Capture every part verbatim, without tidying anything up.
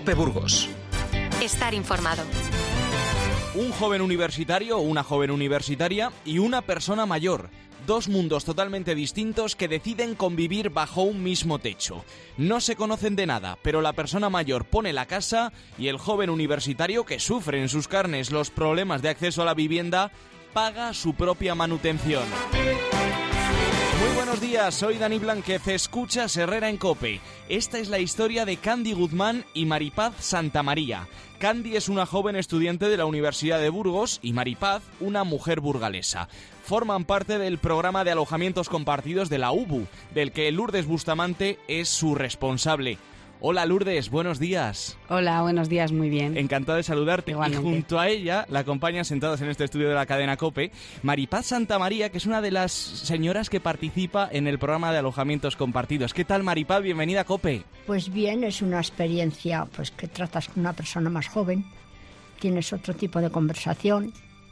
COPE Burgos. Estar informado. Un joven universitario o una joven universitaria y una persona mayor. Dos mundos totalmente distintos que deciden convivir bajo un mismo techo. No se conocen de nada, pero la persona mayor pone la casa y el joven universitario, que sufre en sus carnes los problemas de acceso a la vivienda, paga su propia manutención. Muy buenos días, soy Dani Blanquez, escuchas Herrera en COPE. Esta es la historia de Candy Guzmán y Maripaz Santamaría. Candy es una joven estudiante de la Universidad de Burgos y Maripaz una mujer burgalesa. Forman parte del programa de alojamientos compartidos de la U B U, del que Lourdes Bustamante es su responsable. Hola Lourdes, buenos días. Hola, buenos días, muy bien. Encantado de saludarte. Igualmente. Y junto a ella la acompañan, sentados en este estudio de la cadena COPE, Maripaz Santamaría, que es una de las señoras que participa en el programa de alojamientos compartidos. ¿Qué tal, Maripaz? Bienvenida a COPE. Pues bien, es una experiencia pues que tratas con una persona más joven, tienes otro tipo de conversación.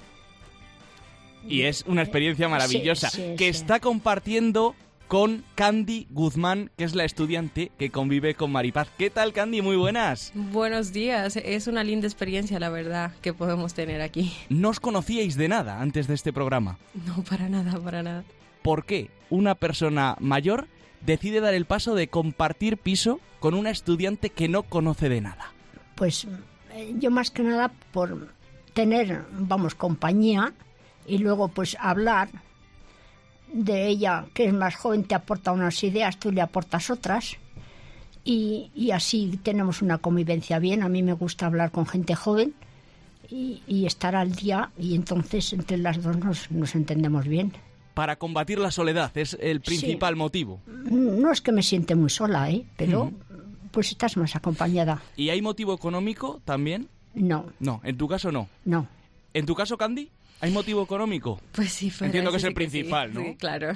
Y es una experiencia maravillosa, sí, sí, que sí. está compartiendo con Candy Guzmán, que es la estudiante que convive con Maripaz. ¿Qué tal, Candy? Muy buenas. Buenos días. Es una linda experiencia, la verdad, que podemos tener aquí. ¿No os conocíais de nada antes de este programa? No, para nada, para nada. ¿Por qué una persona mayor decide dar el paso de compartir piso con una estudiante que no conoce de nada? Pues eh, yo más que nada por tener, vamos, compañía y luego pues hablar de ella, que es más joven, te aporta unas ideas, tú le aportas otras y, y así tenemos una convivencia bien. A mí me gusta hablar con gente joven y, y estar al día, y entonces entre las dos nos, nos entendemos bien. Para combatir la soledad es el principal Sí. motivo. No es que me siente muy sola, ¿eh? Pero Uh-huh. pues estás más acompañada. ¿Y hay motivo económico también? No, No, en tu caso no. no. ¿En tu caso, Candy? ¿Hay motivo económico? Pues sí, fuera Entiendo que eso es el sí principal, sí. ¿no? Sí, claro.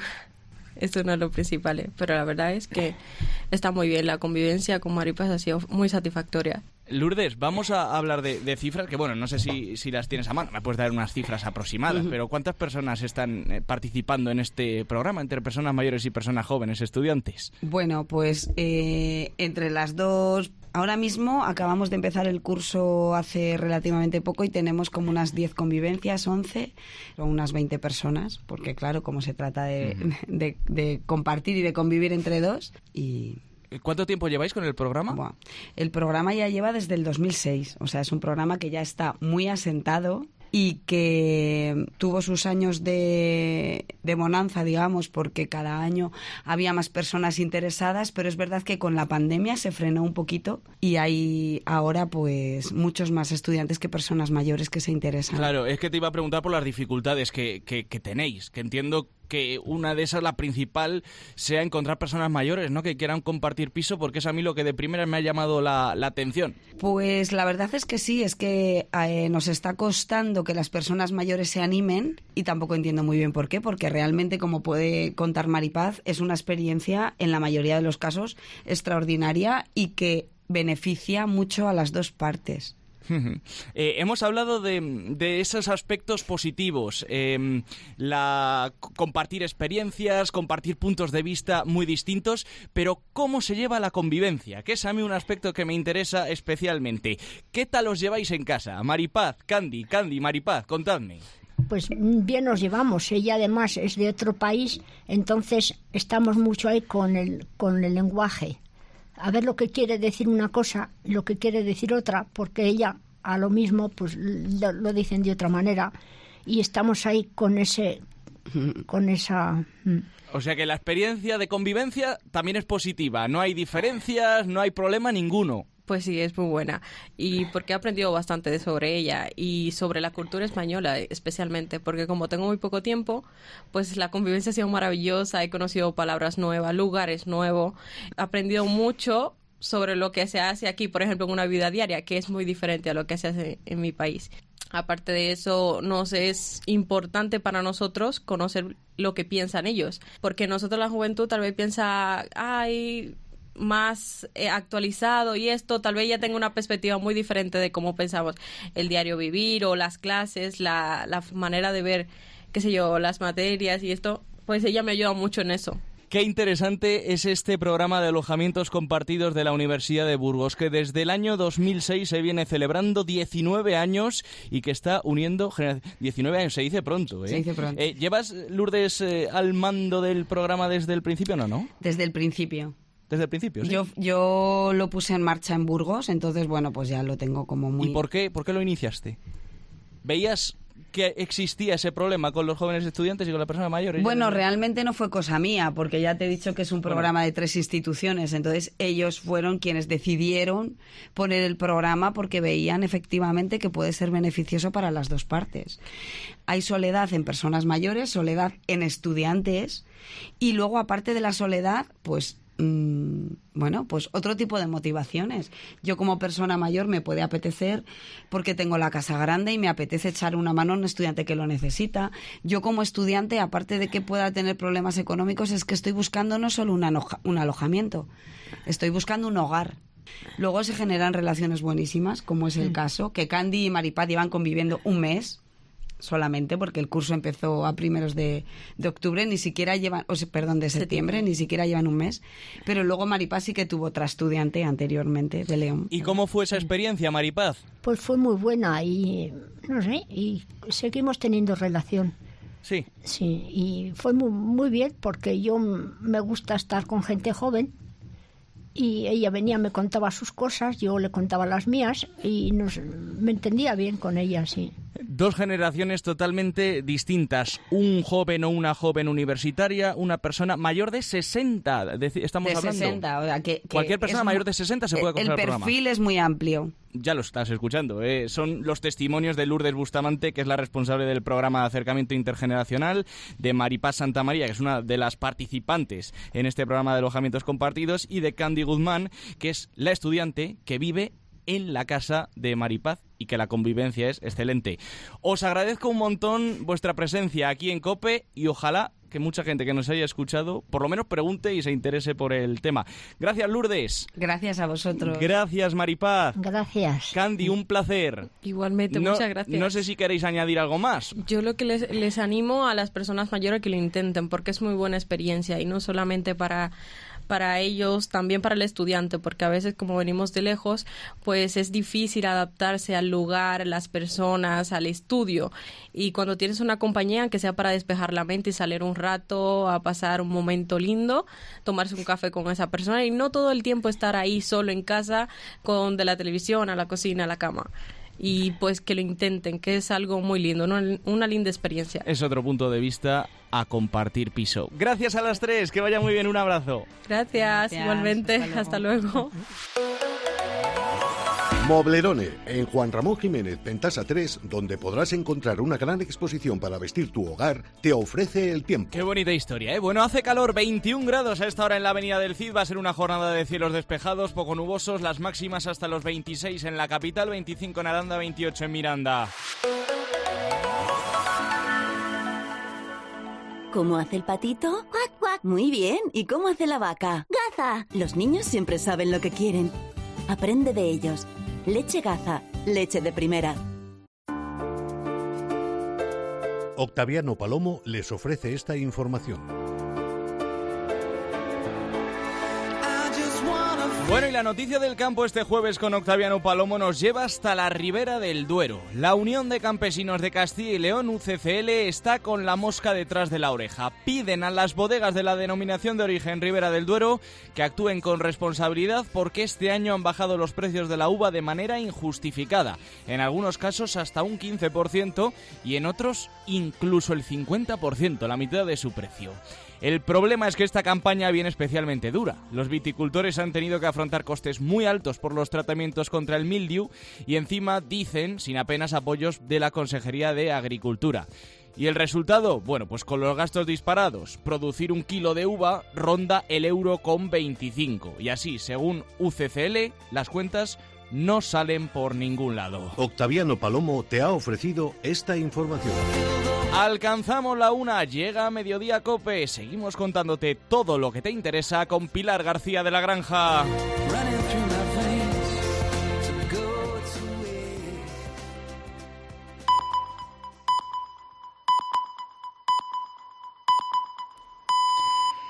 Eso no es lo principal, ¿eh? Pero la verdad es que está muy bien. La convivencia con Maripaz ha sido muy satisfactoria. Lourdes, vamos a hablar de, de cifras que, bueno, no sé si, si las tienes a mano, me puedes dar unas cifras aproximadas, uh-huh. pero ¿cuántas personas están eh, participando en este programa, entre personas mayores y personas jóvenes, estudiantes? Bueno, pues eh, entre las dos, ahora mismo acabamos de empezar el curso hace relativamente poco y tenemos como unas diez convivencias, once, o unas veinte personas, porque claro, como se trata de, uh-huh. de, de compartir y de convivir entre dos y... ¿Cuánto tiempo lleváis con el programa? Bueno, el programa ya lleva desde el dos mil seis, o sea, es un programa que ya está muy asentado y que tuvo sus años de, de bonanza, digamos, porque cada año había más personas interesadas, pero es verdad que con la pandemia se frenó un poquito y hay ahora pues muchos más estudiantes que personas mayores que se interesan. Claro, es que te iba a preguntar por las dificultades que, que, que tenéis, que entiendo que una de esas, la principal, sea encontrar personas mayores, ¿no?, que quieran compartir piso, porque es a mí lo que de primera me ha llamado la, la atención. Pues la verdad es que sí, es que eh, nos está costando que las personas mayores se animen y tampoco entiendo muy bien por qué, porque realmente, como puede contar Maripaz, es una experiencia, en la mayoría de los casos, extraordinaria y que beneficia mucho a las dos partes. Eh, hemos hablado de, de esos aspectos positivos, eh, la compartir experiencias, compartir puntos de vista muy distintos, pero ¿cómo se lleva la convivencia? Que es a mí un aspecto que me interesa especialmente. ¿Qué tal os lleváis en casa? Maripaz, Candy, Candy, Maripaz, contadme. Pues bien nos llevamos. Ella además es de otro país, entonces estamos mucho ahí con el, con el lenguaje. A ver lo que quiere decir una cosa, lo que quiere decir otra, porque ella a lo mismo pues lo, lo dicen de otra manera y estamos ahí con ese, con esa. O sea que la experiencia de convivencia también es positiva, no hay diferencias, no hay problema ninguno. Pues sí, es muy buena. Y porque he aprendido bastante de sobre ella y sobre la cultura española especialmente, porque como tengo muy poco tiempo, pues la convivencia ha sido maravillosa, he conocido palabras nuevas, lugares nuevos, he aprendido mucho sobre lo que se hace aquí, por ejemplo, en una vida diaria, que es muy diferente a lo que se hace en mi país. Aparte de eso, nos es importante para nosotros conocer lo que piensan ellos, porque nosotros la juventud tal vez piensa, ay, más eh, actualizado y esto, tal vez ya tenga una perspectiva muy diferente de cómo pensamos el diario vivir o las clases, la, la manera de ver, qué sé yo, las materias y esto, pues ella me ayuda mucho en eso. Qué interesante es este programa de alojamientos compartidos de la Universidad de Burgos, que desde el año dos mil seis se viene celebrando diecinueve años y que está uniendo generaciones. diecinueve años, se dice pronto, ¿eh? Se dice pronto. Eh, ¿Llevas, Lourdes, eh, al mando del programa desde el principio? No, ¿no? Desde el principio. Desde el principio, ¿sí? Yo, yo lo puse en marcha en Burgos, entonces, bueno, pues ya lo tengo como muy... ¿Y por qué, por qué lo iniciaste? ¿Veías que existía ese problema con los jóvenes estudiantes y con las personas mayores? Bueno, realmente no fue cosa mía, porque ya te he dicho que es un programa de tres instituciones, entonces ellos fueron quienes decidieron poner el programa porque veían efectivamente que puede ser beneficioso para las dos partes. Hay soledad en personas mayores, soledad en estudiantes, y luego, aparte de la soledad, pues... bueno, pues otro tipo de motivaciones. Yo como persona mayor me puede apetecer porque tengo la casa grande y me apetece echar una mano a un estudiante que lo necesita. Yo como estudiante, aparte de que pueda tener problemas económicos, es que estoy buscando no solo un, aloja- un alojamiento, estoy buscando un hogar. Luego se generan relaciones buenísimas, como es el caso, que Candy y Maripaz llevan conviviendo un mes solamente, porque el curso empezó a primeros de, de octubre, ni siquiera llevan, o sea, perdón, de septiembre, septiembre, ni siquiera llevan un mes, pero luego Maripaz sí que tuvo otra estudiante anteriormente de León. ¿Y cómo fue esa experiencia, Maripaz? Pues fue muy buena y, no sé, y seguimos teniendo relación. Sí. Sí, y fue muy, muy bien porque yo me gusta estar con gente joven y ella venía, me contaba sus cosas, yo le contaba las mías y nos, me entendía bien con ella, sí. Dos generaciones totalmente distintas. Un joven o una joven universitaria, una persona mayor de sesenta, estamos de hablando. sesenta, o sea, que, que Cualquier persona es mayor muy, de sesenta se puede coger el programa. El perfil es muy amplio. Ya lo estás escuchando, ¿eh? Son los testimonios de Lourdes Bustamante, que es la responsable del programa de acercamiento intergeneracional, de Maripaz Santamaría, que es una de las participantes en este programa de alojamientos compartidos, y de Candy Guzmán, que es la estudiante que vive en la casa de Maripaz y que la convivencia es excelente. Os agradezco un montón vuestra presencia aquí en COPE y ojalá que mucha gente que nos haya escuchado por lo menos pregunte y se interese por el tema. Gracias, Lourdes. Gracias a vosotros. Gracias, Maripaz. Gracias. Candy, un placer. Igualmente, no, muchas gracias. No sé si queréis añadir algo más. Yo lo que les, les animo a las personas mayores que lo intenten, porque es muy buena experiencia y no solamente para... para ellos, también para el estudiante, porque a veces como venimos de lejos, pues es difícil adaptarse al lugar, a las personas, al estudio. Y cuando tienes una compañía, que sea para despejar la mente y salir un rato a pasar un momento lindo, tomarse un café con esa persona y no todo el tiempo estar ahí solo en casa con de la televisión a la cocina a la cama. Y pues que lo intenten, que es algo muy lindo, una, una linda experiencia. Es otro punto de vista a compartir piso. Gracias a las tres, que vaya muy bien, un abrazo. Gracias, Gracias, igualmente, hasta luego. hasta luego. Moblerone, en Juan Ramón Jiménez, Pentasa tres, donde podrás encontrar una gran exposición para vestir tu hogar, te ofrece el tiempo. Qué bonita historia, ¿eh? Bueno, hace calor, veintiún grados a esta hora en la avenida del Cid. Va a ser una jornada de cielos despejados, poco nubosos, las máximas hasta los veintiséis en la capital, veinticinco en Aranda, veintiocho en Miranda. ¿Cómo hace el patito? ¡Cuac, cuac! Muy bien. ¿Y cómo hace la vaca? ¡Gaza! Los niños siempre saben lo que quieren. Aprende de ellos. Leche Gaza, leche de primera. Octaviano Palomo les ofrece esta información. Bueno, y la noticia del campo este jueves con Octaviano Palomo nos lleva hasta la Ribera del Duero. La Unión de Campesinos de Castilla y León, U C C L, está con la mosca detrás de la oreja. Piden a las bodegas de la denominación de origen Ribera del Duero que actúen con responsabilidad porque este año han bajado los precios de la uva de manera injustificada. En algunos casos hasta un quince por ciento y en otros incluso el cincuenta por ciento, la mitad de su precio. El problema es que esta campaña viene especialmente dura. Los viticultores han tenido que afrontar costes muy altos por los tratamientos contra el mildiu y encima dicen sin apenas apoyos de la Consejería de Agricultura. ¿Y el resultado? Bueno, pues con los gastos disparados, producir un kilo de uva ronda el euro con veinticinco. Y así, según U C C L, las cuentas no salen por ningún lado. Octaviano Palomo te ha ofrecido esta información. Alcanzamos la una, llega Mediodía Cope. Seguimos contándote todo lo que te interesa con Pilar García de la Granja.